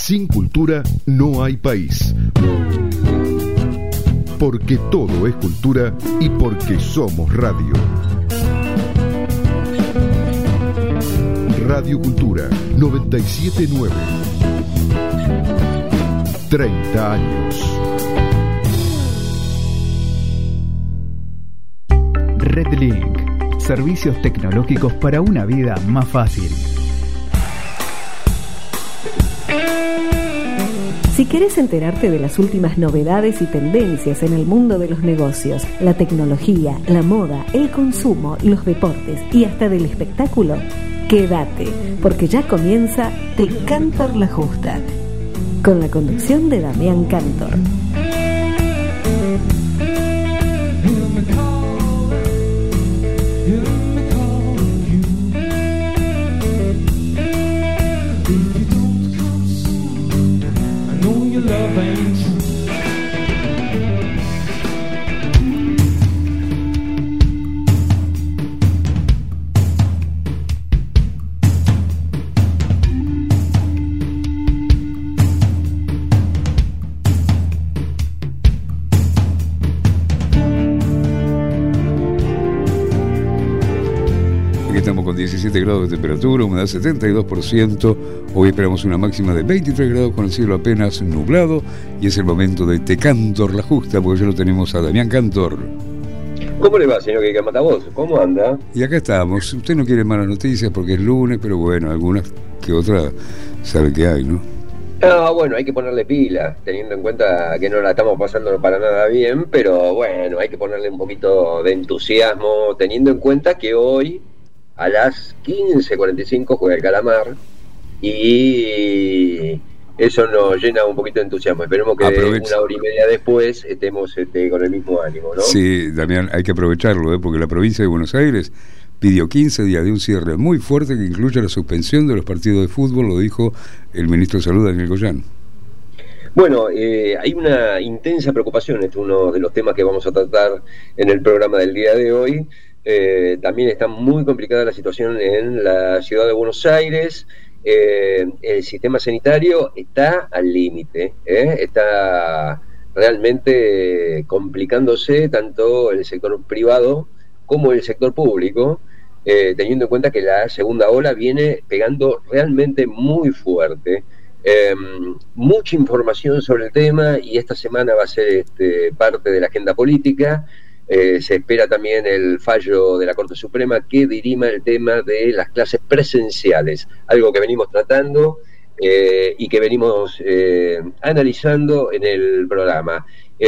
Sin cultura no hay país. Porque todo es cultura y porque somos radio. Radio Cultura 97.9. 30 años. Redlink. Servicios tecnológicos para una vida más fácil. Si querés enterarte de las últimas novedades y tendencias en el mundo de los negocios, la tecnología, la moda, el consumo, los deportes y hasta del espectáculo, quédate, porque ya comienza Te Cantor la Justa, con la conducción de Damián Cantor. Estamos con 17 grados de temperatura, humedad 72%. Hoy esperamos una máxima de 23 grados con el cielo apenas nublado. Y es el momento de Te Cantor la Justa, porque ya lo tenemos a Damián Cantor. ¿Cómo le va, señor Quique Matavoz? ¿Cómo anda? Y acá estamos. Usted no quiere malas noticias porque es lunes, pero bueno, algunas que otras sabe que hay, ¿no? Bueno, hay que ponerle pila, teniendo en cuenta que no la estamos pasando para nada bien, pero bueno, hay que ponerle un poquito de entusiasmo, teniendo en cuenta que hoy a las 15:45 juega el Calamar y eso nos llena un poquito de entusiasmo. Esperemos que una hora y media después estemos con el mismo ánimo, ¿no? Sí, Damián, hay que aprovecharlo, porque la provincia de Buenos Aires pidió 15 días de un cierre muy fuerte que incluye la suspensión de los partidos de fútbol, lo dijo el ministro de Salud, Daniel Goyan. Bueno, hay una intensa preocupación, este es uno de los temas que vamos a tratar en el programa del día de hoy. También está muy complicada la situación en la ciudad de Buenos Aires. El sistema sanitario está al límite, está realmente complicándose tanto el sector privado como el sector público, teniendo en cuenta que la segunda ola viene pegando realmente muy fuerte. Mucha información sobre el tema y esta semana va a ser parte de la agenda política. Se espera también el fallo de la Corte Suprema que dirima el tema de las clases presenciales, algo que venimos tratando y que venimos analizando en el programa.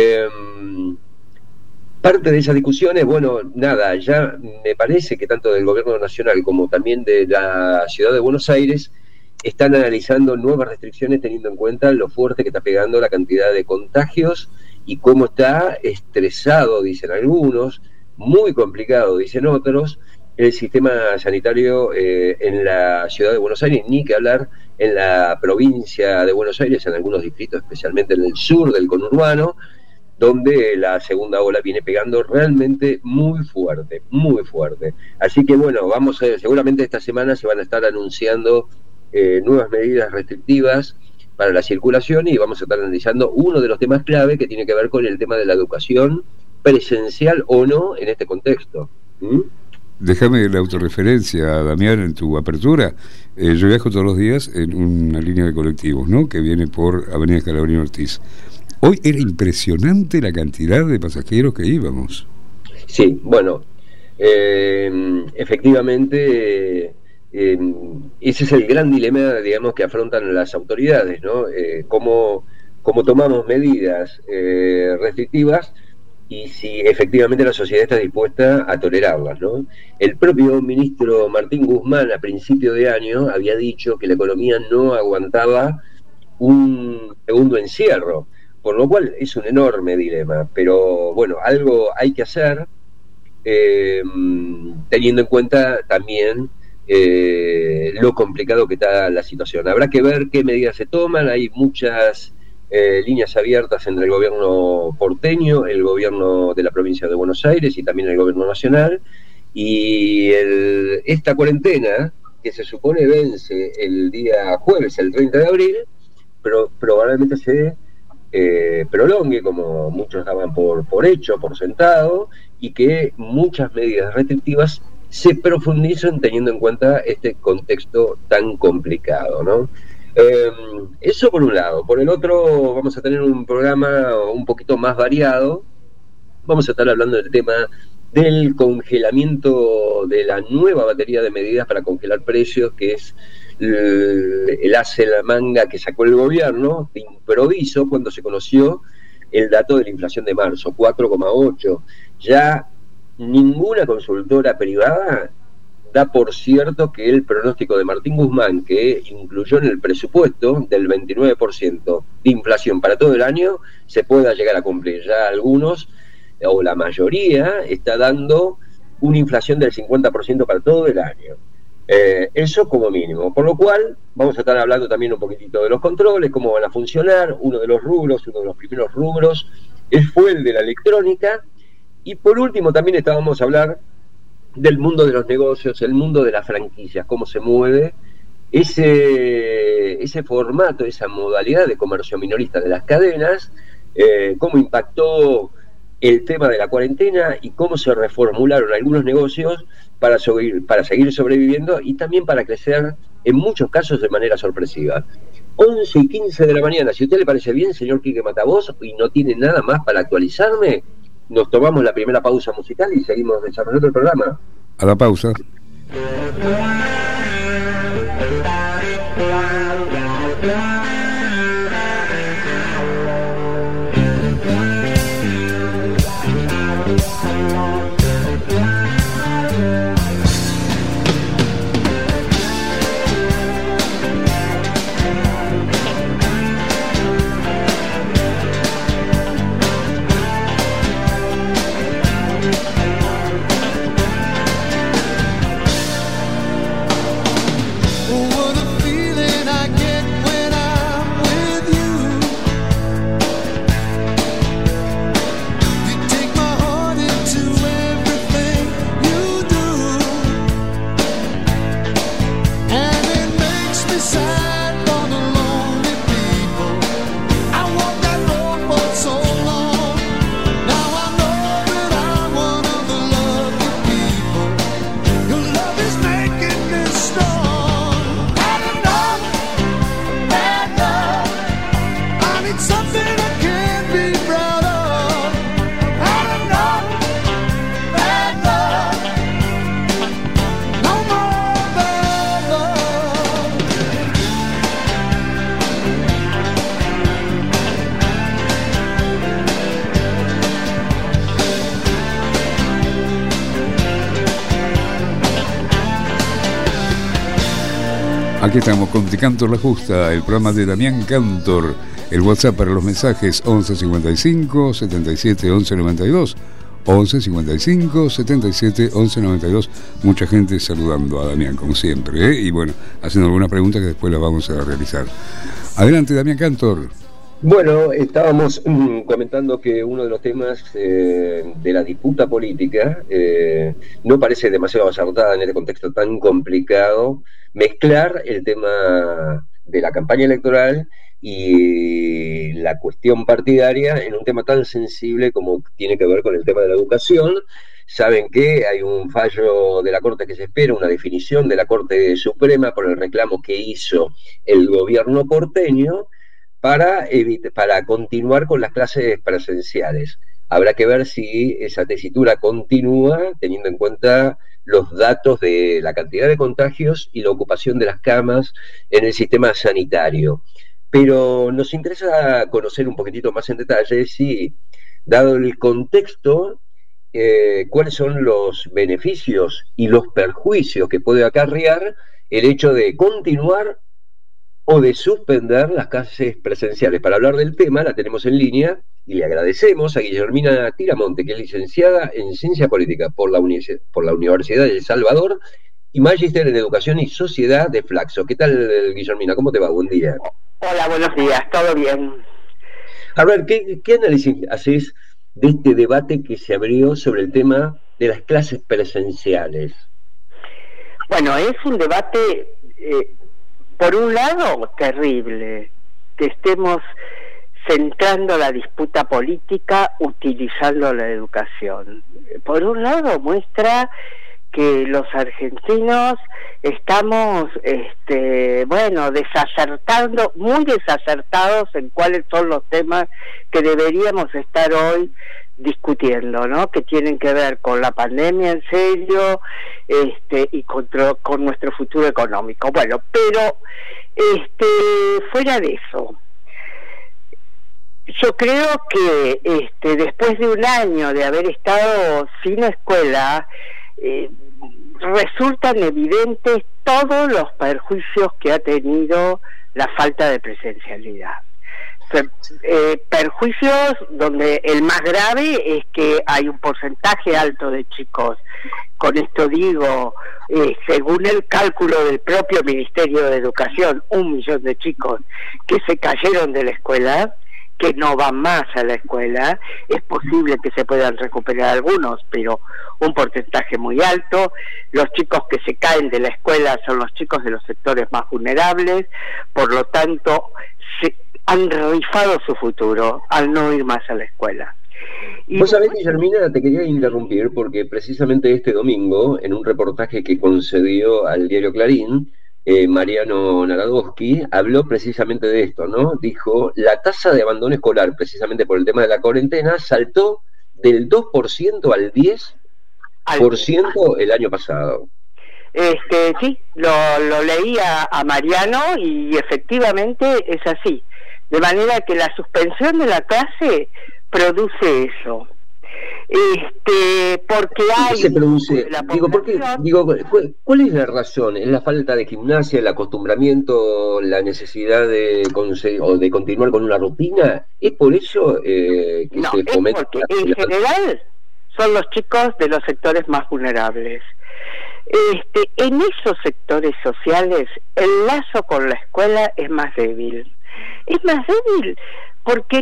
Parte de esas discusiones, bueno, nada, ya me parece que tanto del Gobierno Nacional como también de la Ciudad de Buenos Aires están analizando nuevas restricciones teniendo en cuenta lo fuerte que está pegando la cantidad de contagios y cómo está estresado, dicen algunos, muy complicado, dicen otros, el sistema sanitario en la ciudad de Buenos Aires, ni que hablar en la provincia de Buenos Aires, en algunos distritos, especialmente en el sur del conurbano, donde la segunda ola viene pegando realmente muy fuerte, muy fuerte. Así que bueno, seguramente esta semana se van a estar anunciando nuevas medidas restrictivas para la circulación y vamos a estar analizando uno de los temas clave que tiene que ver con el tema de la educación presencial o no en este contexto. Déjame la autorreferencia, Damián, en tu apertura. Yo viajo todos los días en una línea de colectivos, ¿no?, que viene por Avenida Scalabrini Ortiz. Hoy era impresionante la cantidad de pasajeros que íbamos. Sí, bueno, efectivamente... ese es el gran dilema, digamos, que afrontan las autoridades, ¿no? Cómo tomamos medidas restrictivas y si efectivamente la sociedad está dispuesta a tolerarlas, ¿no? El propio ministro Martín Guzmán a principio de año había dicho que la economía no aguantaba un segundo encierro, por lo cual es un enorme dilema, pero bueno, algo hay que hacer teniendo en cuenta también lo complicado que está la situación. Habrá que ver qué medidas se toman. Hay muchas líneas abiertas entre el gobierno porteño, el gobierno de la provincia de Buenos Aires y también el gobierno nacional, y esta cuarentena que se supone vence el día jueves, el 30 de abril, probablemente se prolongue, como muchos daban por hecho, por sentado, y que muchas medidas restrictivas se profundicen teniendo en cuenta este contexto tan complicado, ¿no? Eso por un lado. Por el otro, vamos a tener un programa un poquito más variado. Vamos a estar hablando del tema del congelamiento de la nueva batería de medidas para congelar precios, que es el as en la manga que sacó el gobierno de improviso cuando se conoció el dato de la inflación de marzo, 4,8. Ya ninguna consultora privada da por cierto que el pronóstico de Martín Guzmán, que incluyó en el presupuesto del 29% de inflación para todo el año, se pueda llegar a cumplir. Ya algunos, o la mayoría, está dando una inflación del 50% para todo el año. Eso como mínimo. Por lo cual, vamos a estar hablando también un poquitito de los controles, cómo van a funcionar. Uno de los primeros rubros, fue el de la electrónica. Y por último, también vamos a hablar del mundo de los negocios, el mundo de las franquicias, cómo se mueve ese formato, esa modalidad de comercio minorista de las cadenas, cómo impactó el tema de la cuarentena y cómo se reformularon algunos negocios para seguir sobreviviendo y también para crecer, en muchos casos de manera sorpresiva. 11:15 de la mañana, si a usted le parece bien, señor Quique Matavoz, y no tiene nada más para actualizarme, nos tomamos la primera pausa musical y seguimos desarrollando el programa. A la pausa. Aquí estamos con Te Cantor la Justa, el programa de Damián Cantor. El WhatsApp para los mensajes 11 55 77 11 92. 11 55 77 11 92. Mucha gente saludando a Damián, como siempre, ¿eh? Y bueno, haciendo algunas preguntas que después las vamos a realizar. Adelante, Damián Cantor. Bueno, estábamos comentando que uno de los temas de la disputa política no parece demasiado acertada en este contexto tan complicado, mezclar el tema de la campaña electoral y la cuestión partidaria en un tema tan sensible como tiene que ver con el tema de la educación. Saben que hay un fallo de la Corte que se espera, una definición de la Corte Suprema por el reclamo que hizo el gobierno porteño para continuar con las clases presenciales. Habrá que ver si esa tesitura continúa, teniendo en cuenta los datos de la cantidad de contagios y la ocupación de las camas en el sistema sanitario. Pero nos interesa conocer un poquitito más en detalle si, dado el contexto, cuáles son los beneficios y los perjuicios que puede acarrear el hecho de continuar o de suspender las clases presenciales. Para hablar del tema la tenemos en línea y le agradecemos a Guillermina Tiramonte, que es licenciada en Ciencia Política por la Universidad de El Salvador y magíster en Educación y Sociedad de Flaxo. ¿Qué tal, Guillermina? ¿Cómo te va? Buen día. Hola, buenos días. ¿Todo bien? A ver, ¿qué análisis haces de este debate que se abrió sobre el tema de las clases presenciales? Bueno, es un debate... por un lado, terrible, que estemos centrando la disputa política utilizando la educación. Por un lado muestra que los argentinos estamos muy desacertados en cuáles son los temas que deberíamos estar hoy discutiendo, ¿no? Que tienen que ver con la pandemia en serio, y con nuestro futuro económico. Bueno, pero fuera de eso, yo creo que después de un año de haber estado sin escuela, resultan evidentes todos los perjuicios que ha tenido la falta de presencialidad. Perjuicios donde el más grave es que hay un porcentaje alto de chicos, con esto digo, según el cálculo del propio Ministerio de Educación, 1 millón de chicos que se cayeron de la escuela, que no van más a la escuela. Es posible que se puedan recuperar algunos, pero un porcentaje muy alto. Los chicos que se caen de la escuela son los chicos de los sectores más vulnerables, por lo tanto han rifado su futuro al no ir más a la escuela. Y vos sabés, Guillermina, te quería interrumpir porque precisamente este domingo, en un reportaje que concedió al diario Clarín, Mariano Narodowski habló precisamente de esto, ¿no? Dijo, la tasa de abandono escolar, precisamente por el tema de la cuarentena, saltó del 2% al 10% el año pasado. Sí, lo leí a Mariano y efectivamente es así. De manera que la suspensión de la clase produce eso. Porque hay se produce, ¿cuál es la razón? ¿Es la falta de gimnasia, el acostumbramiento, la necesidad de continuar con una rutina? ¿Es por eso que no, se fomenta? Porque en general son los chicos de los sectores más vulnerables. En esos sectores sociales el lazo con la escuela es más débil. Es más débil porque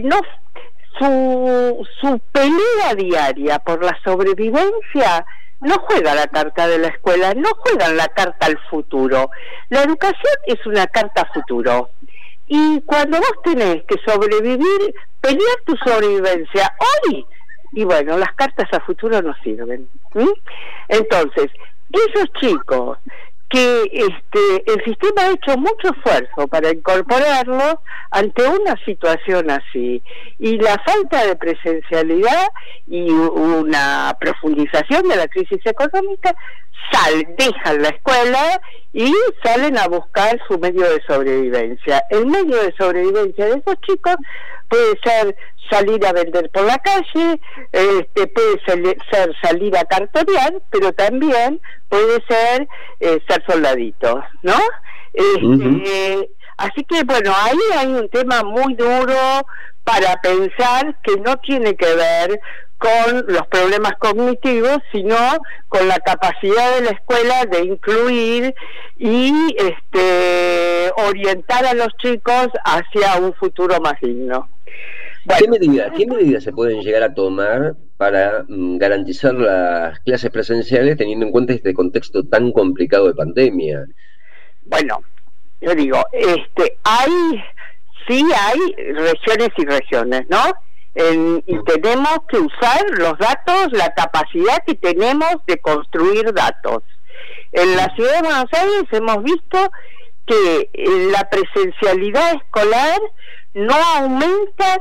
su pelea diaria por la sobrevivencia no juega la carta de la escuela, no juegan la carta al futuro. La educación es una carta a futuro. Y cuando vos tenés que sobrevivir, pelear tu sobrevivencia hoy, y bueno, las cartas a futuro no sirven. Entonces, esos chicos que el sistema ha hecho mucho esfuerzo para incorporarlos ante una situación así, y la falta de presencialidad y una profundización de la crisis económica, dejan la escuela y salen a buscar su medio de sobrevivencia. El medio de sobrevivencia de esos chicos puede ser salir a vender por la calle, puede ser salir a cartonear, pero también puede ser ser soldaditos, ¿no? Así que bueno, ahí hay un tema muy duro para pensar, que no tiene que ver con los problemas cognitivos, sino con la capacidad de la escuela de incluir y orientar a los chicos hacia un futuro más digno. Bueno, ¿Qué medidas se pueden llegar a tomar para garantizar las clases presenciales teniendo en cuenta este contexto tan complicado de pandemia? Bueno, yo digo, hay regiones y regiones, ¿no? Y tenemos que usar los datos, la capacidad que tenemos de construir datos. En la ciudad de Buenos Aires hemos visto que la presencialidad escolar no aumenta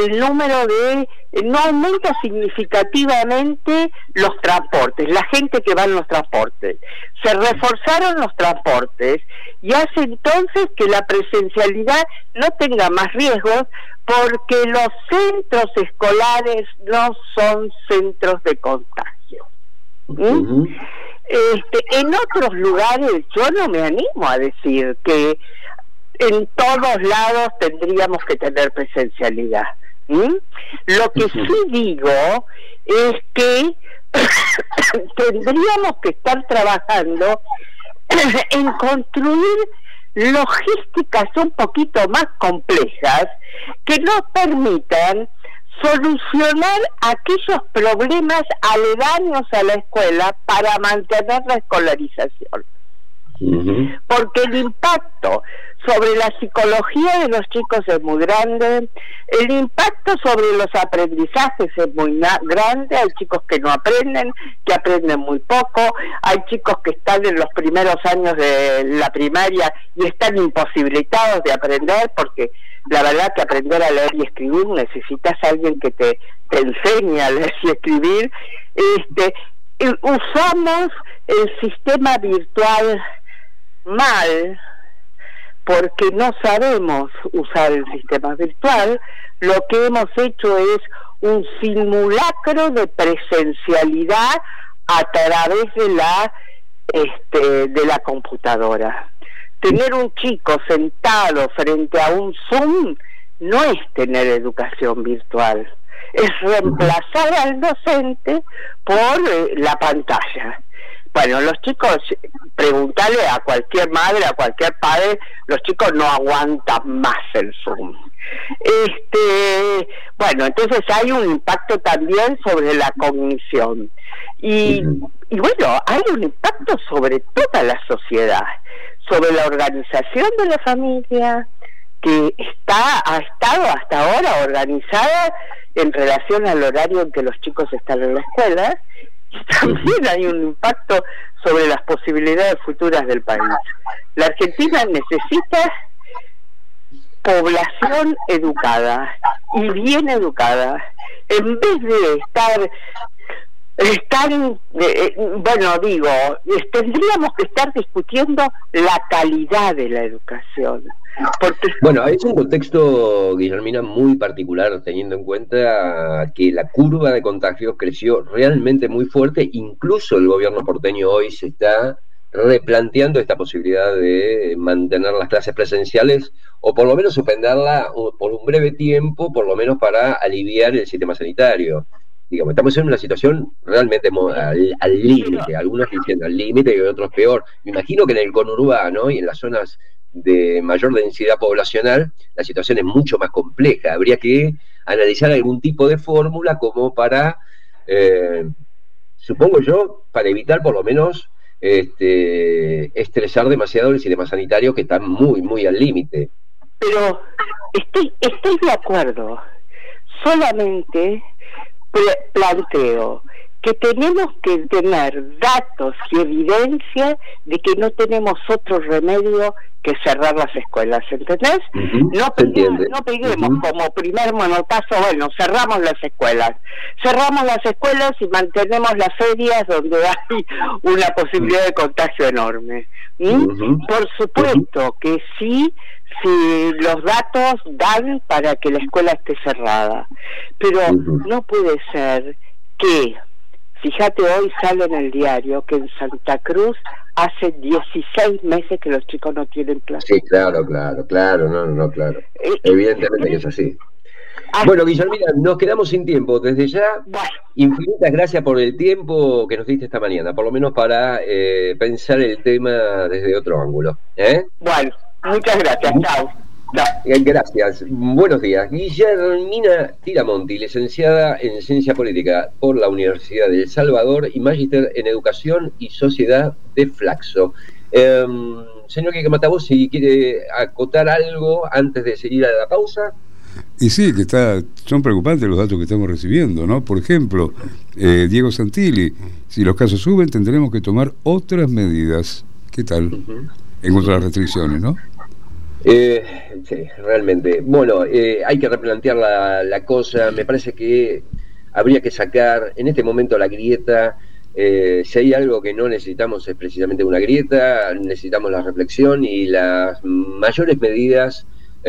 no aumenta significativamente los transportes, la gente que va en los transportes. Se reforzaron los transportes y hace entonces que la presencialidad no tenga más riesgos, porque los centros escolares no son centros de contagio. En otros lugares yo no me animo a decir que en todos lados tendríamos que tener presencialidad. Lo que sí digo es que tendríamos que estar trabajando en construir logísticas un poquito más complejas que nos permitan solucionar aquellos problemas aledaños a la escuela para mantener la escolarización. Porque el impacto sobre la psicología de los chicos es muy grande, el impacto sobre los aprendizajes es muy grande. Hay chicos que no aprenden, que aprenden muy poco, hay chicos que están en los primeros años de la primaria y están imposibilitados de aprender, porque la verdad que aprender a leer y escribir necesitas a alguien que te enseñe a leer y escribir. Usamos el sistema virtual mal, porque no sabemos usar el sistema virtual. Lo que hemos hecho es un simulacro de presencialidad a través de la computadora. Tener un chico sentado frente a un Zoom no es tener educación virtual, es reemplazar al docente por la pantalla. Bueno, los chicos, preguntarle a cualquier madre, a cualquier padre, los chicos no aguantan más el Zoom. Bueno, entonces hay un impacto también sobre la cognición. Y bueno, hay un impacto sobre toda la sociedad, sobre la organización de la familia, que ha estado hasta ahora organizada en relación al horario en que los chicos están en la escuela. Y también hay un impacto sobre las posibilidades futuras del país. La Argentina necesita población educada y bien educada, en vez de tendríamos que estar discutiendo la calidad de la educación. Porque... Bueno, es un contexto, Guillermina, muy particular, teniendo en cuenta que la curva de contagios creció realmente muy fuerte. Incluso el gobierno porteño hoy se está replanteando esta posibilidad de mantener las clases presenciales o por lo menos suspenderla por un breve tiempo, por lo menos para aliviar el sistema sanitario. Digamos, estamos en una situación realmente al límite, algunos dicen al límite y otros peor. Me imagino que en el conurbano y en las zonas de mayor densidad poblacional la situación es mucho más compleja. Habría que analizar algún tipo de fórmula como para, supongo yo, para evitar por lo menos estresar demasiado el sistema sanitario, que está muy, muy al límite. Pero estoy de acuerdo, solamente planteo que tenemos que tener datos y evidencia de que no tenemos otro remedio que cerrar las escuelas, ¿entendés? No peguemos como primer manotazo, bueno, cerramos las escuelas y mantenemos las ferias donde hay una posibilidad de contagio enorme. Por supuesto que sí, si los datos dan para que la escuela esté cerrada, pero no puede ser que, fíjate, hoy sale en el diario que en Santa Cruz hace 16 meses que los chicos no tienen clase. Sí, claro, claro. Evidentemente que es así. Bueno, Guillermina, nos quedamos sin tiempo. Desde ya, infinitas gracias por el tiempo que nos diste esta mañana, por lo menos para pensar el tema desde otro ángulo. Bueno, muchas gracias. Chao. Gracias. Buenos días. Guillermina Tiramonti, licenciada en Ciencia Política por la Universidad de El Salvador y magíster en Educación y Sociedad de Flaxo. Señor Quique Mataboz, si quiere acotar algo antes de seguir a la pausa. Y sí, que son preocupantes los datos que estamos recibiendo, ¿no? Por ejemplo, Diego Santilli, si los casos suben tendremos que tomar otras medidas. ¿Qué tal? En cuanto a las restricciones, ¿no? Sí, realmente. Bueno, hay que replantear la cosa. Me parece que habría que sacar en este momento la grieta. Si hay algo que no necesitamos es precisamente una grieta, necesitamos la reflexión y las mayores medidas,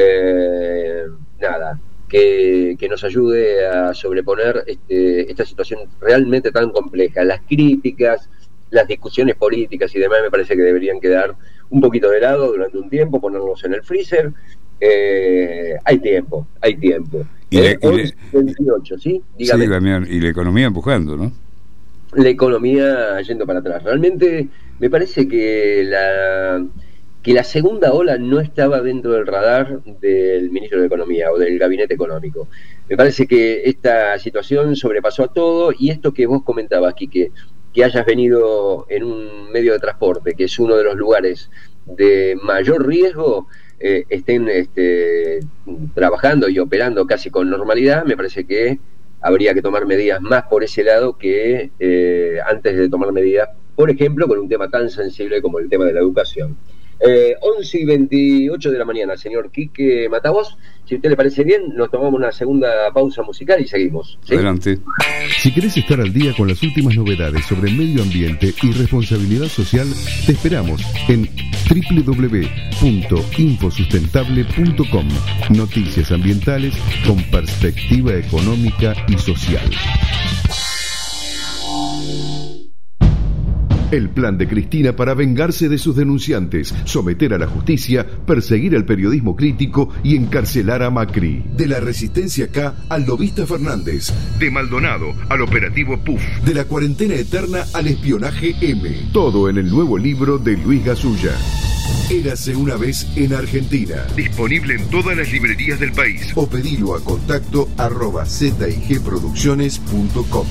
que nos ayude a sobreponer esta situación realmente tan compleja. Las críticas, las discusiones políticas y demás me parece que deberían quedar un poquito de lado durante un tiempo, ponerlos en el freezer. Hay tiempo. Hoy 28, ¿sí? Dígame. Sí, Damián, y la economía empujando, ¿no? La economía yendo para atrás. Realmente me parece que la segunda ola no estaba dentro del radar del ministro de Economía o del gabinete económico. Me parece que esta situación sobrepasó a todo, y esto que vos comentabas, Quique, que hayas venido en un medio de transporte, que es uno de los lugares de mayor riesgo, estén trabajando y operando casi con normalidad. Me parece que habría que tomar medidas más por ese lado que antes de tomar medidas, por ejemplo, con un tema tan sensible como el tema de la educación. 11:28 de la mañana, señor Quique Matavós. Si a usted le parece bien, nos tomamos una segunda pausa musical y seguimos, ¿sí? Adelante. Si querés estar al día con las últimas novedades sobre medio ambiente y responsabilidad social, te esperamos en www.infosustentable.com. Noticias ambientales con perspectiva económica y social. El plan de Cristina para vengarse de sus denunciantes, someter a la justicia, perseguir el periodismo crítico y encarcelar a Macri. De la Resistencia K al lobista Fernández. De Maldonado al operativo PUF. De la cuarentena eterna al espionaje M. Todo en el nuevo libro de Luis Gasulla. Érase una vez en Argentina. Disponible en todas las librerías del país. O pedilo a contacto@zigproducciones.com.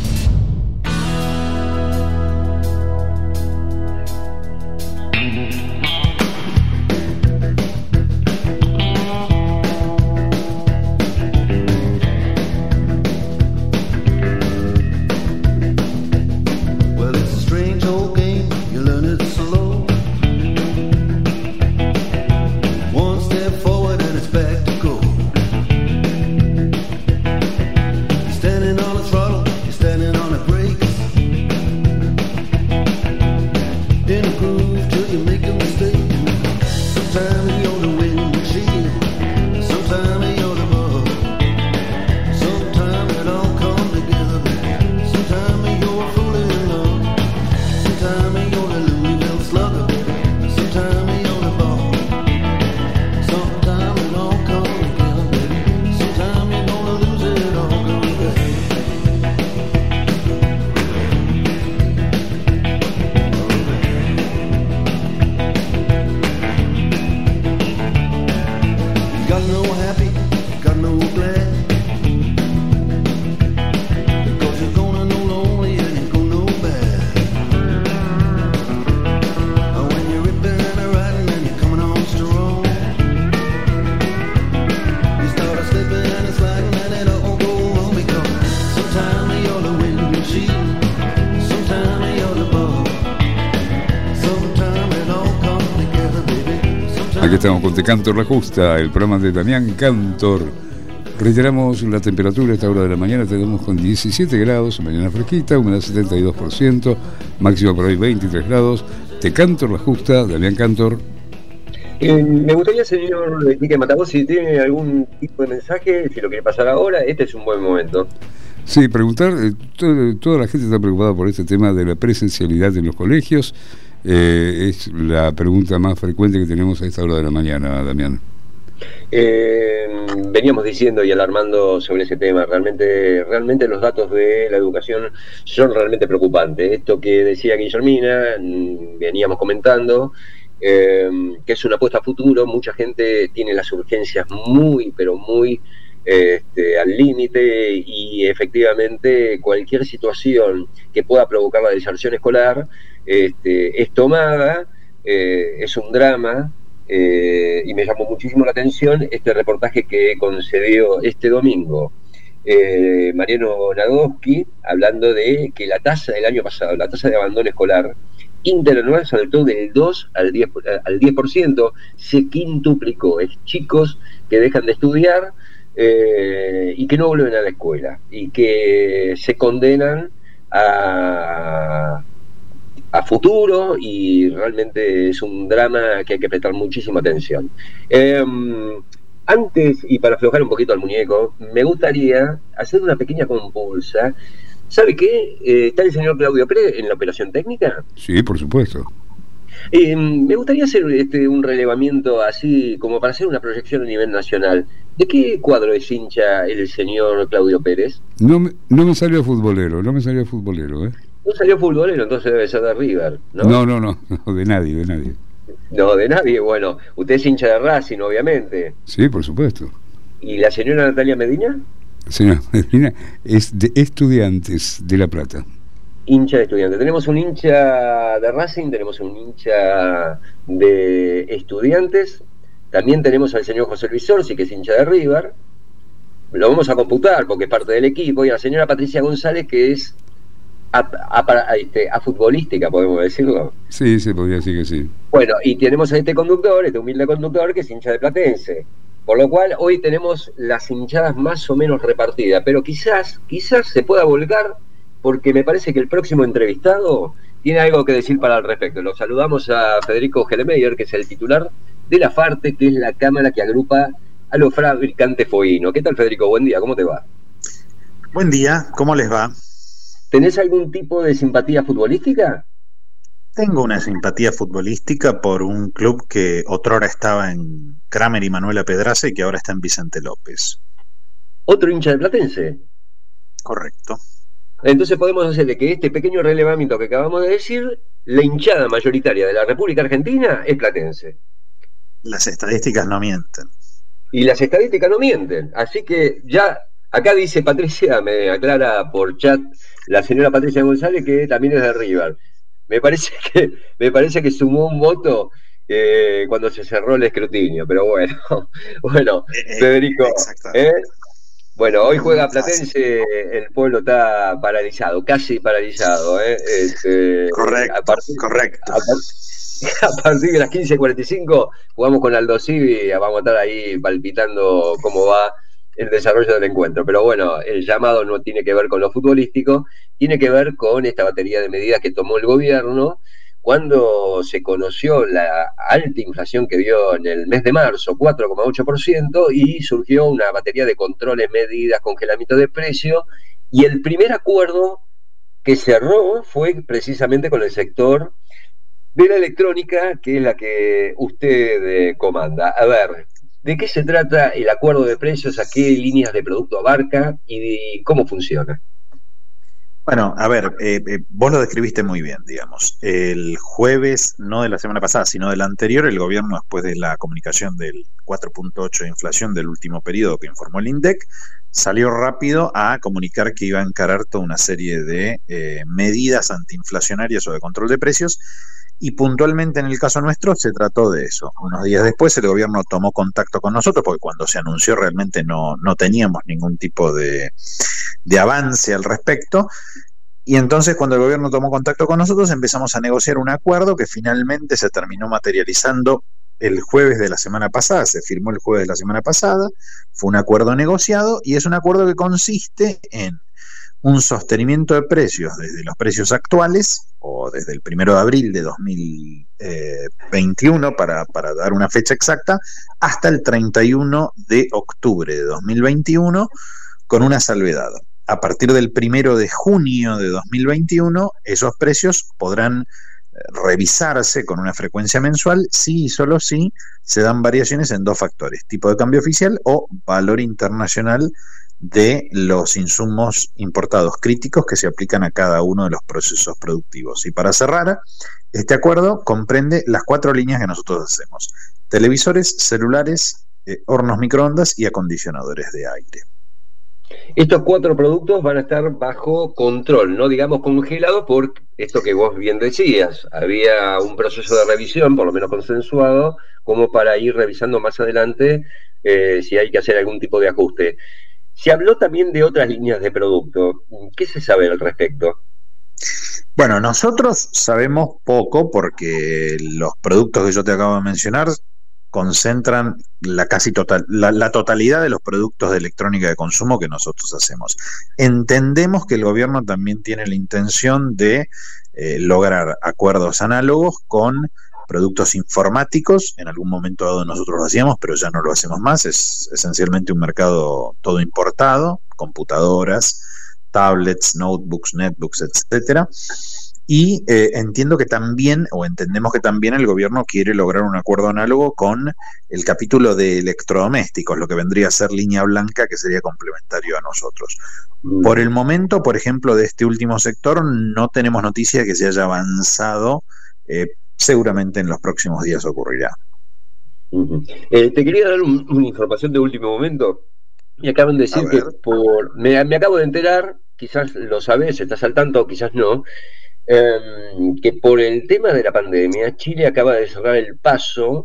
Aquí estamos con Te Cantor la Justa, el programa de Damián Cantor. Reiteramos la temperatura a esta hora de la mañana, tenemos con 17 grados, mañana fresquita, humedad 72%, máximo por hoy 23 grados. Te Cantor la Justa, Damián Cantor. Me gustaría, señor Quique Matavós, si tiene algún tipo de mensaje, si lo quiere pasar ahora, este es un buen momento. Sí, preguntar, toda la gente está preocupada por este tema de la presencialidad en los colegios. Es la pregunta más frecuente que tenemos a esta hora de la mañana, Damián. Veníamos diciendo y alarmando sobre ese tema. Realmente los datos de la educación son realmente preocupantes. Esto que decía Guillermina, veníamos comentando, que es una apuesta a futuro. Mucha gente tiene las urgencias muy, pero muy al límite, y efectivamente cualquier situación que pueda provocar la deserción escolar es tomada, es un drama, y me llamó muchísimo la atención este reportaje que concedió este domingo Mariano Nadowski, hablando de que la tasa del año pasado, la tasa de abandono escolar interanual saltó del 2 al 10%, se quintuplicó. Es chicos que dejan de estudiar y que no vuelven a la escuela y que se condenan a futuro, y realmente es un drama que hay que prestar muchísima atención. Antes, y para aflojar un poquito al muñeco, me gustaría hacer una pequeña compulsa. ¿Sabe qué? ¿Está el señor Claudio Pérez en la operación técnica? Sí, por supuesto. Me gustaría hacer un relevamiento así como para hacer una proyección a nivel nacional. ¿De qué cuadro es hincha el señor Claudio Pérez? No me salió futbolero, No salió futbolero, entonces debe ser de River, ¿no? No, de nadie. No, de nadie. Bueno, usted es hincha de Racing, obviamente. Sí, por supuesto. ¿Y la señora Natalia Medina? La señora Medina es de Estudiantes de La Plata. hincha de Estudiantes. Tenemos un hincha de Racing, tenemos un hincha de Estudiantes, también tenemos al señor José Luis Orsi, que es hincha de River. Lo vamos a computar porque es parte del equipo, y a la señora Patricia González, que es futbolística, podemos decirlo. Sí, se podría decir que sí. Bueno, y tenemos a este conductor, este humilde conductor, que es hincha de Platense. Por lo cual hoy tenemos las hinchadas más o menos repartidas, pero quizás se pueda volcar, porque me parece que el próximo entrevistado tiene algo que decir para el respecto. Lo saludamos a Federico Helemeyer, que es el titular de la FARTE, que es la cámara que agrupa a los fabricantes foínos. ¿Qué tal, Federico? Buen día, ¿cómo te va? Buen día, ¿cómo les va? ¿Tenés algún tipo de simpatía futbolística? Tengo una simpatía futbolística por un club que otrora estaba en Kramer y Manuela Pedraza y que ahora está en Vicente López. ¿Otro hincha de Platense? Correcto. Entonces podemos hacerle que este pequeño relevamiento que acabamos de decir, la hinchada mayoritaria de la República Argentina es platense. Las estadísticas no mienten. Y las estadísticas no mienten. Así que ya, acá dice Patricia, me aclara por chat, la señora Patricia González, que también es de River. Me parece que sumó un voto cuando se cerró el escrutinio, pero bueno, Federico, bueno, hoy juega Platense, el pueblo está paralizado, casi paralizado, correcto. A partir de las 15:45 jugamos con Aldo Civi, vamos a estar ahí palpitando cómo va el desarrollo del encuentro. Pero bueno, el llamado no tiene que ver con lo futbolístico, tiene que ver con esta batería de medidas que tomó el gobierno cuando se conoció la alta inflación que dio en el mes de marzo, 4,8%, y surgió una batería de controles, medidas, congelamiento de precios, y el primer acuerdo que cerró fue precisamente con el sector de la electrónica, que es la que usted comanda. A ver, ¿de qué se trata el acuerdo de precios? ¿A qué líneas de producto abarca? ¿Y cómo funciona? Bueno, a ver, vos lo describiste muy bien, digamos. El jueves, no de la semana pasada, sino del anterior, el gobierno, después de la comunicación del 4.8 de inflación del último periodo que informó el INDEC, salió rápido a comunicar que iba a encarar toda una serie de medidas antiinflacionarias o de control de precios. Y puntualmente en el caso nuestro se trató de eso. Unos días después el gobierno tomó contacto con nosotros, porque cuando se anunció realmente no teníamos ningún tipo de avance al respecto. Y entonces cuando el gobierno tomó contacto con nosotros empezamos a negociar un acuerdo que finalmente se terminó materializando el jueves de la semana pasada. Se firmó el jueves de la semana pasada, fue un acuerdo negociado y es un acuerdo que consiste en un sostenimiento de precios desde los precios actuales o desde el 1 de abril de 2021 para dar una fecha exacta hasta el 31 de octubre de 2021, con una salvedad. A partir del 1 de junio de 2021 esos precios podrán revisarse con una frecuencia mensual si y solo si se dan variaciones en dos factores: tipo de cambio oficial o valor internacional de los insumos importados críticos que se aplican a cada uno de los procesos productivos. Y para cerrar, este acuerdo comprende las 4 líneas que nosotros hacemos: televisores, celulares, hornos microondas y acondicionadores de aire. Estos 4 productos van a estar bajo control, no digamos congelados, por esto que vos bien decías. Había un proceso de revisión, por lo menos consensuado, como para ir revisando más adelante si hay que hacer algún tipo de ajuste. Se habló también de otras líneas de producto. ¿Qué se sabe al respecto? Bueno, nosotros sabemos poco porque los productos que yo te acabo de mencionar concentran la totalidad de los productos de electrónica de consumo que nosotros hacemos. Entendemos que el gobierno también tiene la intención de lograr acuerdos análogos con productos informáticos. En algún momento dado nosotros lo hacíamos, pero ya no lo hacemos más. Es esencialmente un mercado todo importado: computadoras, tablets, notebooks, netbooks, etcétera. Y entiendo que también, o entendemos que también, el gobierno quiere lograr un acuerdo análogo con el capítulo de electrodomésticos, lo que vendría a ser línea blanca, que sería complementario a nosotros. Por el momento, por ejemplo, de este último sector, no tenemos noticia de que se haya avanzado. Seguramente en los próximos días ocurrirá. Te quería dar una información de último momento. Me acaban de decir que me acabo de enterar quizás lo sabés, estás al tanto, quizás no, que por el tema de la pandemia, Chile acaba de cerrar el paso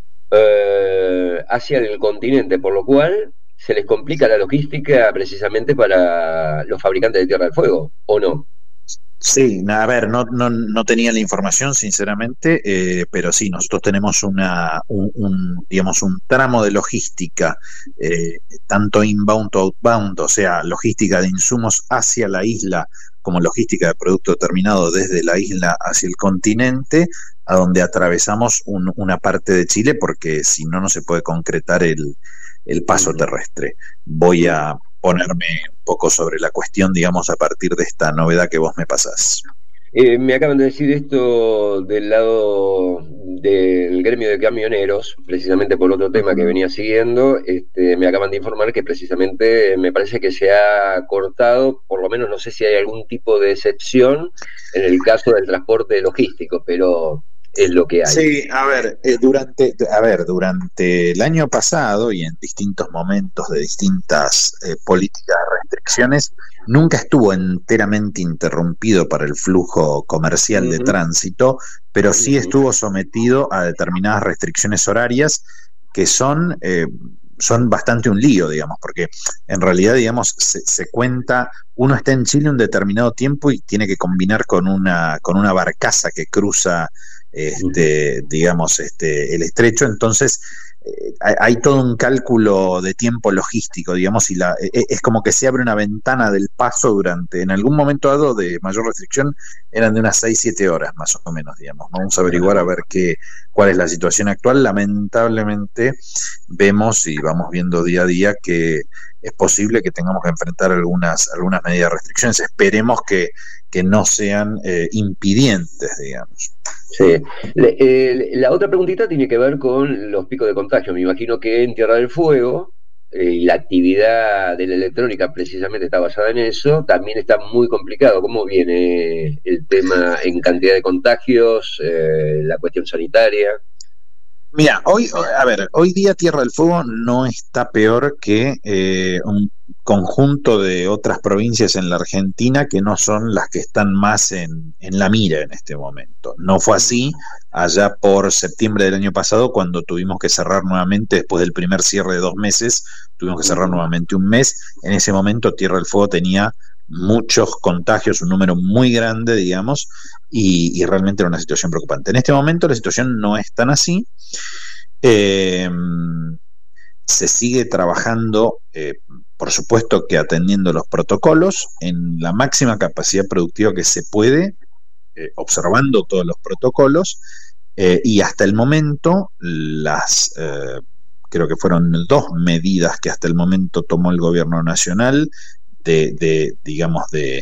hacia el continente, por lo cual se les complica la logística precisamente para los fabricantes de Tierra del Fuego, ¿o no? Sí, a ver, no tenía la información, sinceramente, pero sí, nosotros tenemos digamos, un tramo de logística, tanto inbound o outbound, o sea, logística de insumos hacia la isla, como logística de producto terminado desde la isla hacia el continente, a donde atravesamos una parte de Chile, porque si no, no se puede concretar el paso terrestre. Voy a ponerme un poco sobre la cuestión, digamos, a partir de esta novedad que vos me pasás. Me acaban de decir esto del lado del gremio de camioneros, precisamente por otro tema que venía siguiendo. Me acaban de informar que precisamente me parece que se ha cortado, por lo menos no sé si hay algún tipo de excepción en el caso del transporte logístico, pero es lo que hay. Sí, durante el año pasado y en distintos momentos de distintas políticas de restricciones, nunca estuvo enteramente interrumpido para el flujo comercial de tránsito, pero sí estuvo sometido a determinadas restricciones horarias que son bastante un lío, digamos, porque en realidad, digamos, se cuenta, uno está en Chile un determinado tiempo y tiene que combinar con una barcaza que cruza digamos, el estrecho, entonces hay todo un cálculo de tiempo logístico, digamos, y es como que se abre una ventana del paso en algún momento dado de mayor restricción, eran de unas 6-7 horas más o menos, digamos. Vamos a averiguar a ver cuál es la situación actual. Lamentablemente vemos y vamos viendo día a día que es posible que tengamos que enfrentar algunas medidas de restricciones. Esperemos que no sean impidientes, digamos. Sí. La otra preguntita tiene que ver con los picos de contagio. Me imagino que en Tierra del Fuego y la actividad de la electrónica precisamente está basada en eso, también está muy complicado. ¿Cómo viene el tema en cantidad de contagios, la cuestión sanitaria? Mira, hoy día Tierra del Fuego no está peor que un conjunto de otras provincias en la Argentina que no son las que están más en la mira en este momento. No fue así allá por septiembre del año pasado, cuando tuvimos que cerrar nuevamente, después del primer cierre de 2 meses, tuvimos que cerrar nuevamente un mes. En ese momento Tierra del Fuego tenía muchos contagios, un número muy grande, digamos, y realmente era una situación preocupante. En este momento la situación no es tan así. Se sigue trabajando, por supuesto que atendiendo los protocolos en la máxima capacidad productiva que se puede, observando todos los protocolos, y hasta el momento creo que fueron 2 medidas que hasta el momento tomó el gobierno nacional, digamos,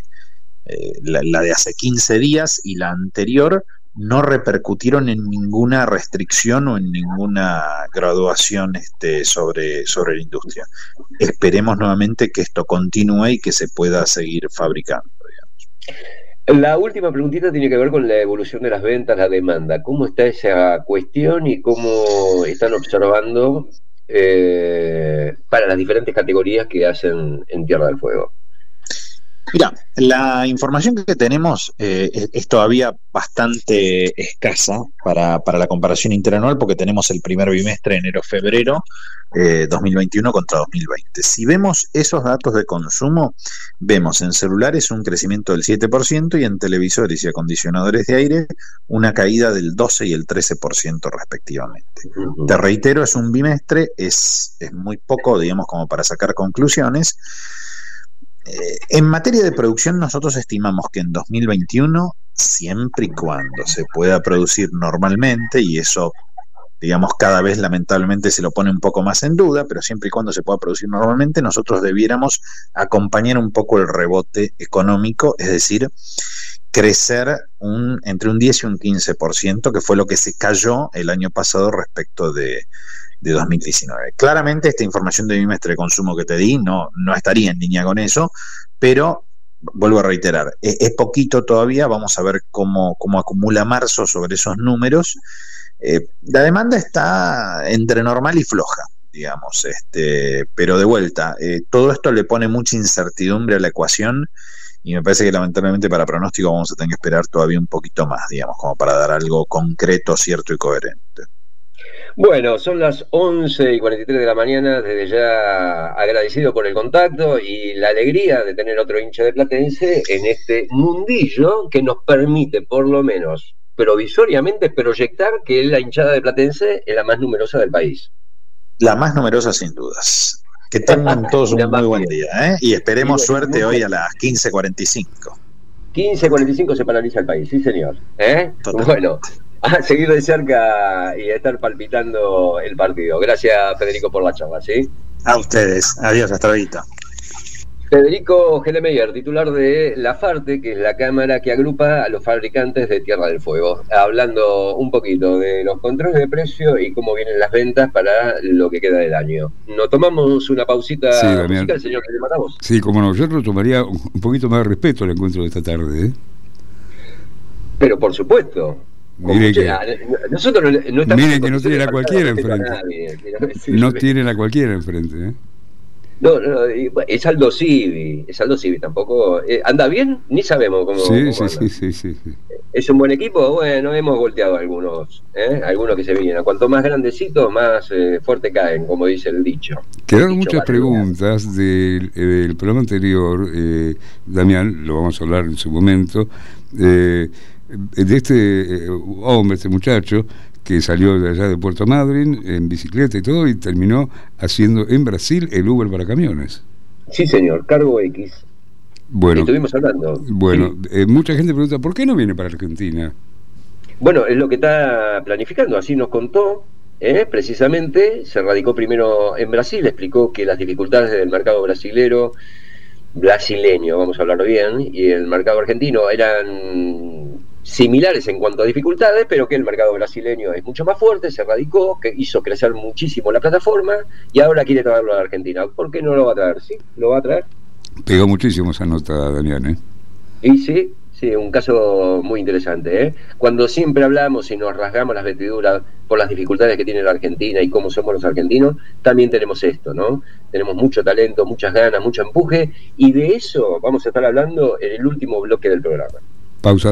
la de hace 15 días y la anterior, no repercutieron en ninguna restricción o en ninguna graduación sobre la industria. Esperemos nuevamente que esto continúe y que se pueda seguir fabricando, digamos. La última preguntita tiene que ver con la evolución de las ventas, la demanda. ¿Cómo está esa cuestión y cómo están observando para las diferentes categorías que hacen en Tierra del Fuego? Mira, la información que tenemos es todavía bastante escasa para la comparación interanual, porque tenemos el primer bimestre, enero-febrero 2021 contra 2020. Si vemos esos datos de consumo, vemos en celulares un crecimiento del 7% y en televisores y acondicionadores de aire una caída del 12 y el 13% respectivamente. Te reitero, es un bimestre, es muy poco, digamos, como para sacar conclusiones. En materia de producción, nosotros estimamos que en 2021, siempre y cuando se pueda producir normalmente, y eso, digamos, cada vez lamentablemente se lo pone un poco más en duda, pero siempre y cuando se pueda producir normalmente, nosotros debiéramos acompañar un poco el rebote económico, es decir, crecer entre un 10 y un 15%, que fue lo que se cayó el año pasado respecto de 2019. Claramente esta información de bimestre de consumo que te di no estaría en línea con eso, pero vuelvo a reiterar, es poquito todavía, vamos a ver cómo acumula marzo sobre esos números. La demanda está entre normal y floja, digamos. Pero de vuelta, todo esto le pone mucha incertidumbre a la ecuación y me parece que lamentablemente para pronóstico vamos a tener que esperar todavía un poquito más, digamos, como para dar algo concreto, cierto y coherente. Bueno, son las 11:43 de la mañana, desde ya agradecido por el contacto y la alegría de tener otro hincha de Platense en este mundillo que nos permite, por lo menos provisoriamente, proyectar que la hinchada de Platense es la más numerosa del país. La más numerosa sin dudas. Que tengan todos un muy buen día, ¿eh? Y esperemos suerte hoy a las 15:45. 15:45 se paraliza el país, sí señor. Bueno, a seguir de cerca y a estar palpitando el partido. Gracias, Federico, por la charla, ¿sí? A ustedes. Adiós, hasta luego. Federico Gelemeyer, titular de la FARTE, que es la cámara que agrupa a los fabricantes de Tierra del Fuego, hablando un poquito de los controles de precio y cómo vienen las ventas para lo que queda del año. ¿Nos tomamos una pausita musical, señor que le matamos? Sí, como no, yo tomaría un poquito más de respeto al encuentro de esta tarde, ¿eh? Pero por supuesto. Miren que, nosotros no estamos, miren que no tienen a cualquiera enfrente. No tienen a cualquiera enfrente, ¿eh? No, es Aldo Civi, tampoco anda bien, ni sabemos cómo. Sí. Es un buen equipo. Bueno, hemos volteado algunos que se vienen. Cuanto más grandecitos, más fuerte caen, como dice el dicho. Quedaron muchas preguntas del programa anterior, Damián, lo vamos a hablar en su momento, de este hombre, este muchacho que salió de allá de Puerto Madryn en bicicleta y todo, y terminó haciendo en Brasil el Uber para camiones. Sí, señor, Cargo X. Bueno, estuvimos hablando. Bueno, sí. Mucha gente pregunta, ¿por qué no viene para Argentina? Bueno, es lo que está planificando, así nos contó. Precisamente, se radicó primero en Brasil, explicó que las dificultades del mercado brasileño, vamos a hablar bien, y el mercado argentino eran similares en cuanto a dificultades, pero que el mercado brasileño es mucho más fuerte, se radicó, que hizo crecer muchísimo la plataforma y ahora quiere traerlo a la Argentina. ¿Por qué no lo va a traer? Sí, lo va a traer. Pegó muchísimo esa nota, Damián, ¿eh? Y sí, un caso muy interesante, ¿eh? Cuando siempre hablamos y nos rasgamos las vestiduras por las dificultades que tiene la Argentina y cómo somos los argentinos, también tenemos esto, ¿no? Tenemos mucho talento, muchas ganas, mucho empuje, y de eso vamos a estar hablando en el último bloque del programa. Pausa.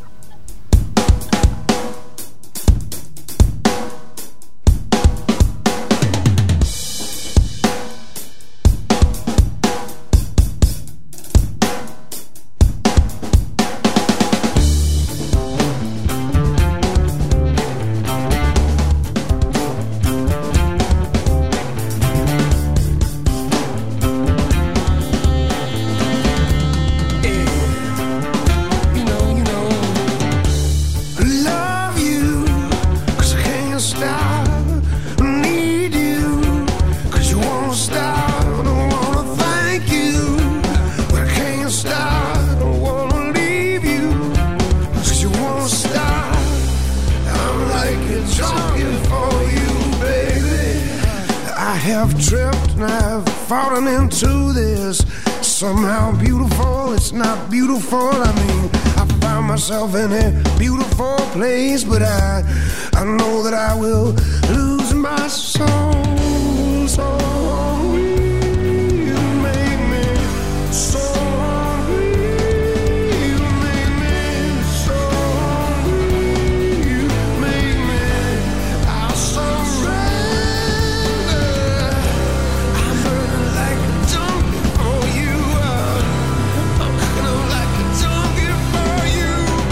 In a beautiful place, but I know that I will lose my soul. So hungry, you make me so hungry, you make me so hungry, you make me, I'll surrender. I'm burning like a junkie for you. I'm burning like a junkie for you.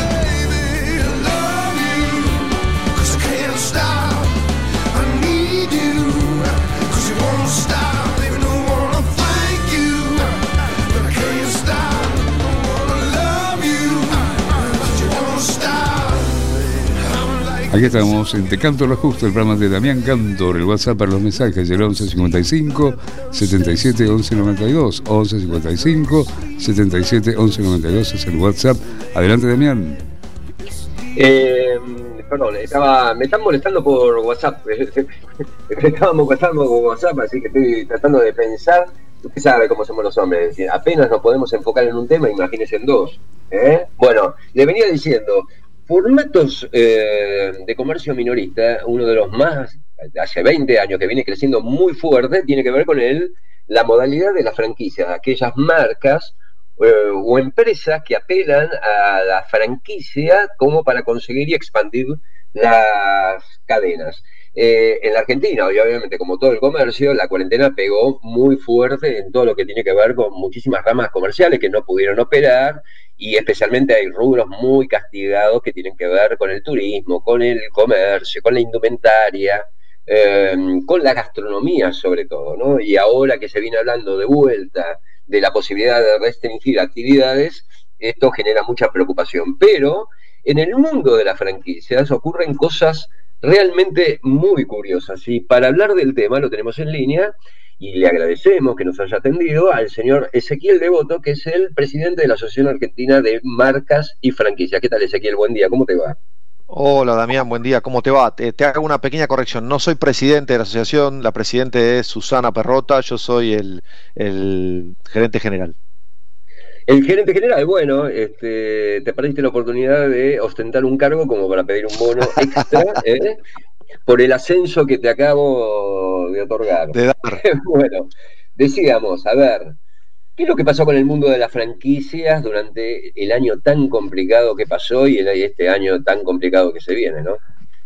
Aquí estamos en Te Canto lo Justo, el programa de Damián Cantor, el WhatsApp para los mensajes, el 1155 77 11 92, 1155 77 11 92 es el WhatsApp. Adelante, Damián. Perdón, me están molestando por WhatsApp. Me estaban molestando por WhatsApp, así que estoy tratando de pensar. Usted sabe cómo somos los hombres, apenas nos podemos enfocar en un tema, imagínese en dos. Bueno, le venía diciendo, formatos de comercio minorista, uno de los más de hace 20 años que viene creciendo muy fuerte, tiene que ver con la modalidad de las franquicias, aquellas marcas o empresas que apelan a la franquicia como para conseguir y expandir las cadenas. En la Argentina, y obviamente como todo el comercio, la cuarentena pegó muy fuerte en todo lo que tiene que ver con muchísimas ramas comerciales que no pudieron operar, y especialmente hay rubros muy castigados que tienen que ver con el turismo, con el comercio, con la indumentaria, con la gastronomía sobre todo, ¿no? Y ahora que se viene hablando de vuelta de la posibilidad de restringir actividades, esto genera mucha preocupación. Pero en el mundo de las franquicias ocurren cosas realmente muy curiosas, y para hablar del tema lo tenemos en línea y le agradecemos que nos haya atendido al señor Ezequiel Devoto, que es el presidente de la Asociación Argentina de Marcas y Franquicias. ¿Qué tal, Ezequiel? Buen día, ¿cómo te va? Hola Damián, buen día, ¿cómo te va? Te hago una pequeña corrección, no soy presidente de la asociación, la presidente es Susana Perrota, yo soy el gerente general. El gerente general, bueno, te perdiste la oportunidad de ostentar un cargo como para pedir un bono extra, por el ascenso que te acabo de otorgar. De dar. Bueno, decíamos, a ver, ¿qué es lo que pasó con el mundo de las franquicias durante el año tan complicado que pasó y este año tan complicado que se viene, ¿no?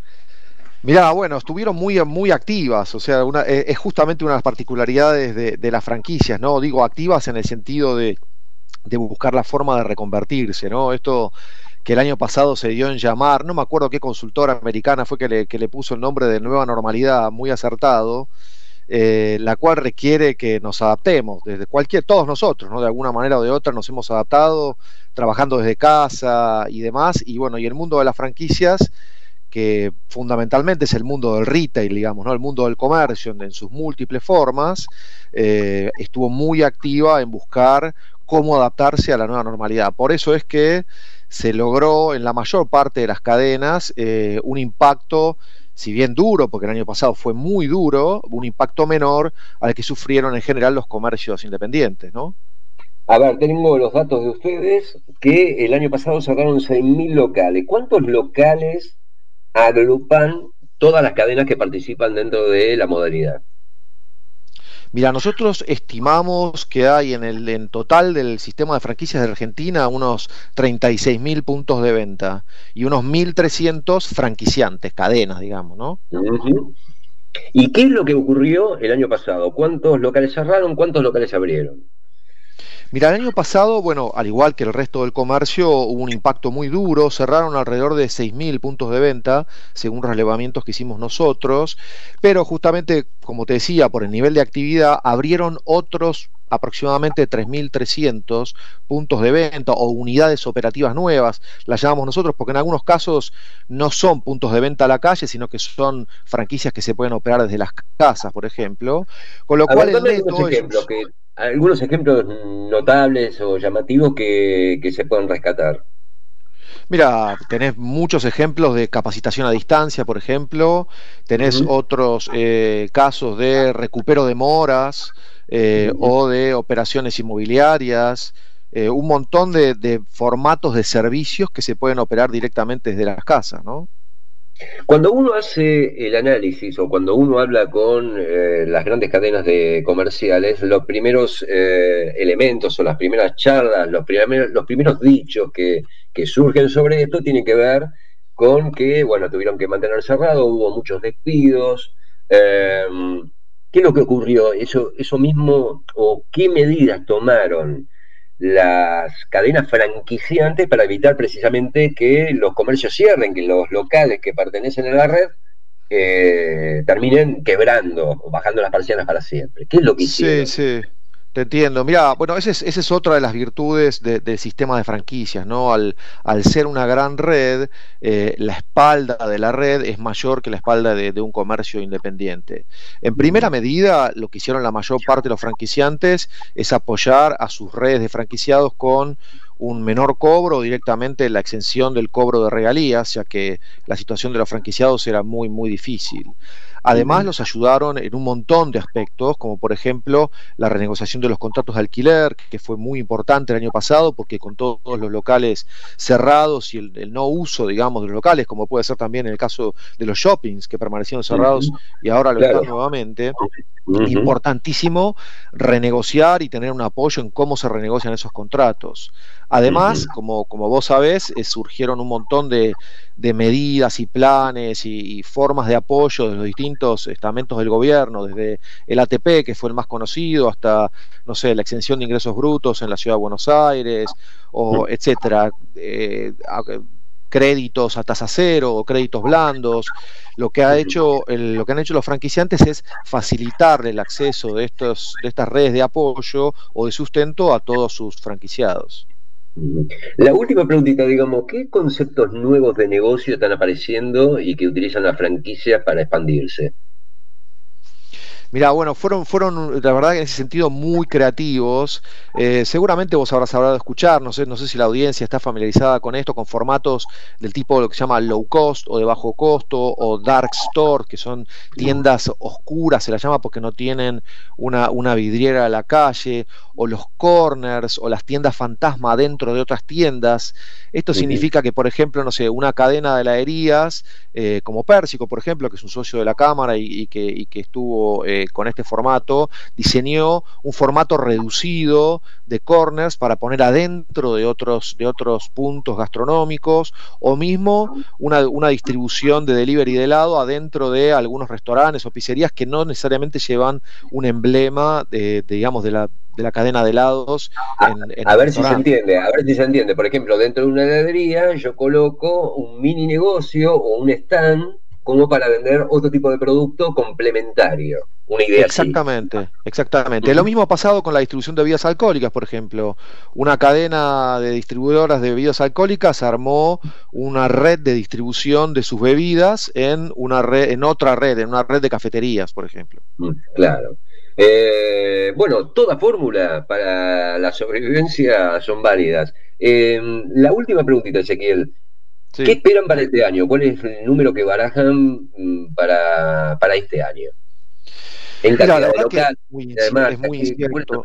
Mirá, bueno, estuvieron muy activas, o sea, es justamente una de las particularidades de las franquicias, ¿no? Digo activas en el sentido de buscar la forma de reconvertirse, ¿no? Esto que el año pasado se dio en llamar, no me acuerdo qué consultora americana fue que le puso el nombre de nueva normalidad, muy acertado, la cual requiere que nos adaptemos, todos nosotros, ¿no? De alguna manera o de otra nos hemos adaptado, trabajando desde casa y demás, y bueno, y el mundo de las franquicias, que fundamentalmente es el mundo del retail, digamos, ¿no? El mundo del comercio en sus múltiples formas, estuvo muy activa en buscar cómo adaptarse a la nueva normalidad. Por eso es que se logró en la mayor parte de las cadenas un impacto, si bien duro, porque el año pasado fue muy duro, un impacto menor al que sufrieron en general los comercios independientes, ¿no? A ver, tengo los datos de ustedes, que el año pasado cerraron 6.000 locales. ¿Cuántos locales agrupan todas las cadenas que participan dentro de la modalidad? Mira, nosotros estimamos que hay en total del sistema de franquicias de Argentina unos 36.000 puntos de venta y unos 1.300 franquiciantes, cadenas, digamos, ¿no? Uh-huh. ¿Y qué es lo que ocurrió el año pasado? ¿Cuántos locales cerraron? ¿Cuántos locales abrieron? Mira, el año pasado, bueno, al igual que el resto del comercio, hubo un impacto muy duro, cerraron alrededor de 6.000 puntos de venta, según relevamientos que hicimos nosotros, pero justamente, como te decía, por el nivel de actividad, abrieron otros aproximadamente 3.300 puntos de venta o unidades operativas nuevas, las llamamos nosotros, porque en algunos casos no son puntos de venta a la calle, sino que son franquicias que se pueden operar desde las casas, por ejemplo, con lo cual el neto algunos ejemplos notables o llamativos que se pueden rescatar. Mira, tenés muchos ejemplos de capacitación a distancia, por ejemplo, tenés otros casos de recupero de moras o de operaciones inmobiliarias, un montón de formatos de servicios que se pueden operar directamente desde las casas, ¿no? Cuando uno hace el análisis o cuando uno habla con las grandes cadenas de comerciales, los primeros elementos o las primeras charlas, los primeros dichos que surgen sobre esto tienen que ver con que, bueno, tuvieron que mantener cerrado, hubo muchos despidos. ¿Qué es lo que ocurrió? Eso mismo, o qué medidas tomaron las cadenas franquiciantes para evitar precisamente que los comercios cierren, que los locales que pertenecen a la red terminen quebrando o bajando las persianas para siempre. ¿Qué es lo que hicieron? Sí, te entiendo. Mirá, bueno, esa es otra de las virtudes del sistema de franquicias, ¿no? Al ser una gran red, la espalda de la red es mayor que la espalda de un comercio independiente. En primera medida, lo que hicieron la mayor parte de los franquiciantes es apoyar a sus redes de franquiciados con un menor cobro o directamente la exención del cobro de regalías, ya que la situación de los franquiciados era muy difícil. Además, los ayudaron en un montón de aspectos, como por ejemplo la renegociación de los contratos de alquiler, que fue muy importante el año pasado, porque con todos los locales cerrados y el no uso, digamos, de los locales, como puede ser también en el caso de los shoppings, que permanecieron cerrados y ahora lo están nuevamente, importantísimo renegociar y tener un apoyo en cómo se renegocian esos contratos. Además, como vos sabés, surgieron un montón de medidas y planes y formas de apoyo de los distintos estamentos del gobierno, desde el ATP, que fue el más conocido, hasta, no sé, la exención de ingresos brutos en la ciudad de Buenos Aires, o etcétera, créditos a tasa cero o créditos blandos. Lo que han hecho los franquiciantes es facilitarle el acceso de estas redes de apoyo o de sustento a todos sus franquiciados. La última preguntita, digamos, ¿qué conceptos nuevos de negocio están apareciendo y que utilizan las franquicias para expandirse? Mirá, bueno, fueron la verdad en ese sentido muy creativos. Seguramente vos habrás hablado de escuchar, no sé si la audiencia está familiarizada con esto, con formatos del tipo lo que se llama low cost o de bajo costo, o dark store, que son tiendas oscuras, se las llama porque no tienen una vidriera a la calle, o los corners, o las tiendas fantasma dentro de otras tiendas. Esto significa que, por ejemplo, no sé, una cadena de heladerías, como Pérsico, por ejemplo, que es un socio de la Cámara y que estuvo con este formato, diseñó un formato reducido de corners para poner adentro de otros puntos gastronómicos, o mismo una distribución de delivery de helado adentro de algunos restaurantes o pizzerías que no necesariamente llevan un emblema digamos de la cadena de helados a ver si se entiende. Por ejemplo, dentro de una heladería yo coloco un mini negocio o un stand como para vender otro tipo de producto complementario. Una idea exactamente. Lo mismo ha pasado con la distribución de bebidas alcohólicas, por ejemplo. Una cadena de distribuidoras de bebidas alcohólicas armó una red de distribución de sus bebidas en una red de cafeterías, por ejemplo. Claro. Bueno, toda fórmula para la sobrevivencia son válidas. La última preguntita, Ezequiel. Sí. ¿Qué esperan para este año? ¿Cuál es el número que barajan para este año? En cantidad de local, es muy incierto.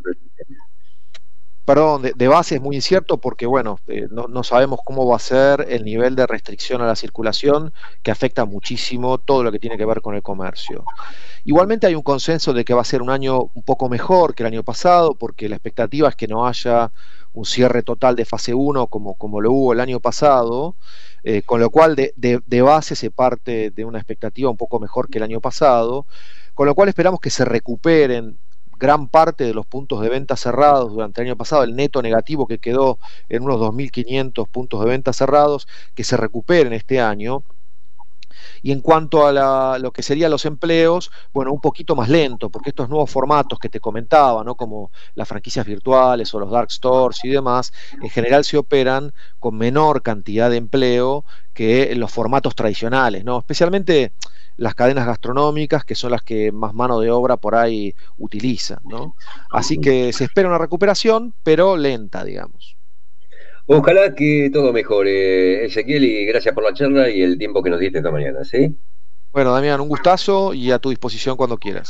Perdón, de base es muy incierto porque, bueno, no sabemos cómo va a ser el nivel de restricción a la circulación, que afecta muchísimo todo lo que tiene que ver con el comercio. Igualmente hay un consenso de que va a ser un año un poco mejor que el año pasado, porque la expectativa es que no haya un cierre total de fase 1 como lo hubo el año pasado, con lo cual de base se parte de una expectativa un poco mejor que el año pasado, con lo cual esperamos que se recuperen gran parte de los puntos de venta cerrados durante el año pasado, el neto negativo que quedó en unos 2.500 puntos de venta cerrados, que se recuperen este año. Y en cuanto a lo que serían los empleos, bueno, un poquito más lento, porque estos nuevos formatos que te comentaba, ¿no?, como las franquicias virtuales o los dark stores y demás, en general se operan con menor cantidad de empleo que los formatos tradicionales, ¿no? Especialmente las cadenas gastronómicas, que son las que más mano de obra por ahí utilizan, ¿no? Así que se espera una recuperación, pero lenta, digamos. Ojalá que todo mejore, Ezequiel, y gracias por la charla y el tiempo que nos diste esta mañana, ¿sí? Bueno, Damián, un gustazo y a tu disposición cuando quieras.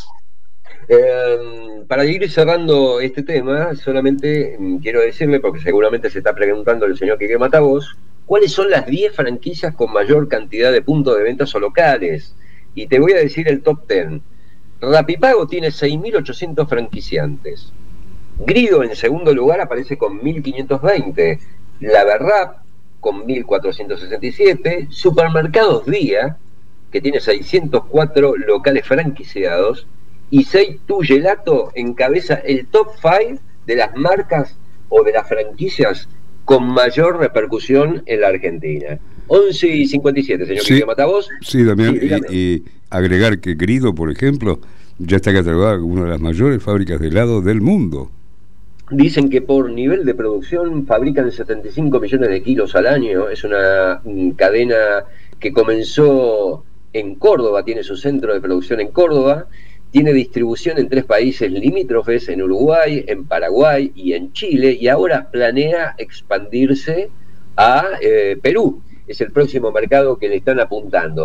Para ir cerrando este tema, solamente quiero decirle, porque seguramente se está preguntando el señor Quique Matavos, ¿cuáles son las 10 franquicias con mayor cantidad de puntos de ventas o locales? Y te voy a decir el top 10. Rapipago tiene 6.800 franquiciantes. Grido en segundo lugar aparece con 1.520. La Berrap con 1.467. Supermercados Día, que tiene 604 locales franquiciados. Y Seitu Gelato encabeza el top 5 de las marcas o de las franquicias con mayor repercusión en la Argentina. 11:57, señor Quique Matavos. Sí, Damián, y agregar que Grido, por ejemplo, ya está catalogada como una de las mayores fábricas de helado del mundo. Dicen que por nivel de producción fabrican 75 millones de kilos al año. Es una cadena que comenzó en Córdoba, tiene su centro de producción en Córdoba, tiene distribución en 3 países limítrofes, en Uruguay, en Paraguay y en Chile, y ahora planea expandirse a Perú. Es el próximo mercado que le están apuntando.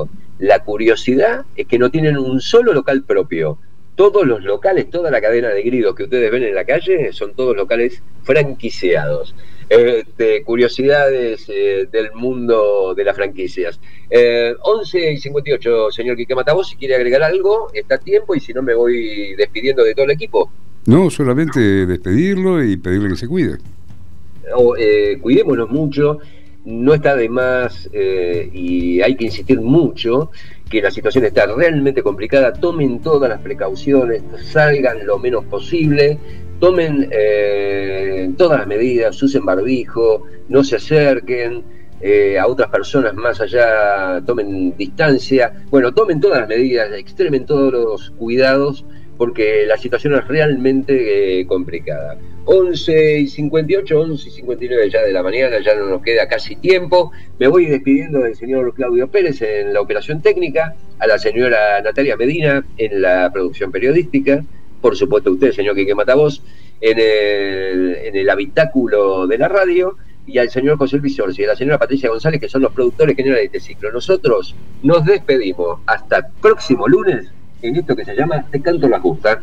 La curiosidad es que no tienen un solo local propio. Todos los locales, toda la cadena de gridos que ustedes ven en la calle son todos locales franquiciados. Curiosidades del mundo de las franquicias. 11:58, señor Quique Matavos, si quiere agregar algo, está a tiempo, y si no me voy despidiendo de todo el equipo. No, solamente despedirlo y pedirle que se cuide. Cuidémonos mucho, no está de más, y hay que insistir mucho que la situación está realmente complicada. Tomen todas las precauciones, salgan lo menos posible, tomen todas las medidas, usen barbijo, no se acerquen a otras personas más allá, tomen distancia, bueno, tomen todas las medidas, extremen todos los cuidados, porque la situación es realmente complicada. 11:58, 11:59 ya de la mañana, ya no nos queda casi tiempo. Me voy despidiendo del señor Claudio Pérez en la operación técnica, a la señora Natalia Medina en la producción periodística, por supuesto usted, señor Quique Matavos, en el habitáculo de la radio, y al señor José Luis Orsi y a la señora Patricia González, que son los productores generales de este ciclo. Nosotros nos despedimos hasta el próximo lunes en esto que se llama Te Canto la Justa.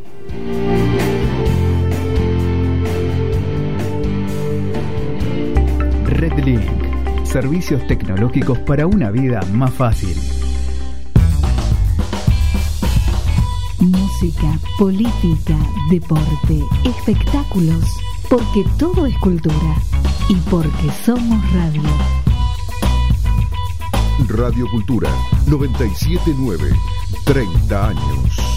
Redlink, servicios tecnológicos para una vida más fácil. Música, política, deporte, espectáculos, porque todo es cultura y porque somos radio. Radio Cultura 97.9, 30 años.